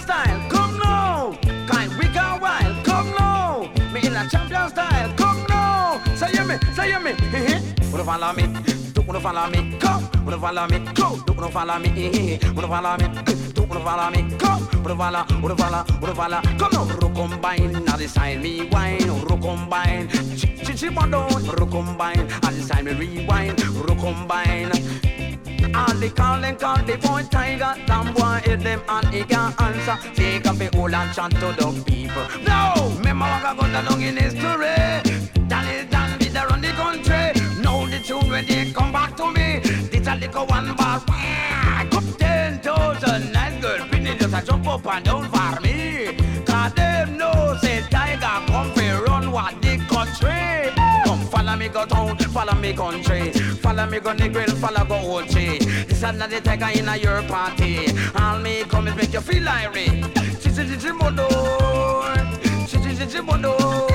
style, come now. Kind we go wild, come now. Me in a champion style, come now. Say me, wanna follow me, don't wanna follow me, come, wanna follow me, go, don't wanna follow me, wanna follow me, don't wanna follow me, come, wanna follow, come now, recombine, now this time me wine, recombine, chichibando, recombine, and this time me rewind, recombine. All the call the boy tiger, damn boy hit them and he can't answer. Take up the whole and chant to the people. No, remember what I got down in history. Dan be there on the country. Now the tune when they come back to me. This a little one bar. Come 10,000 nice girl, Britney just a jump up and down for me. Cause them know say tiger come fi run what the country. Come follow me go town, follow me country. Follow me go Negril, follow go Ochi. This is not the tiger in a your party. All me come and make you feel irate. Chichi mondo, chichi mondo.